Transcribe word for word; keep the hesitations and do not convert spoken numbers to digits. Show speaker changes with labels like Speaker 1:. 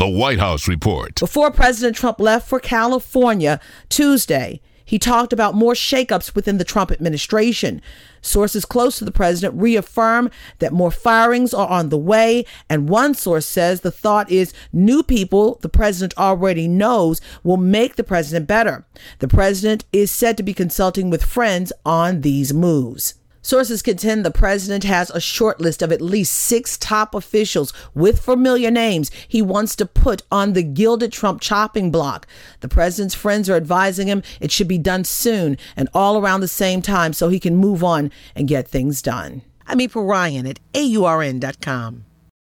Speaker 1: The White House Report.
Speaker 2: Before President Trump left for California Tuesday, he talked about more shakeups within the Trump administration. Sources close to the president reaffirm that more firings are on the way, and one source says the thought is new people the president already knows will make the president better. The president is said to be consulting with friends on these moves. Sources contend the president has a short list of at least six top officials with familiar names he wants to put on the gilded Trump chopping block. The president's friends are advising him it should be done soon and all around the same time so he can move on and get things done. I'm April Ryan at A U R N dot com.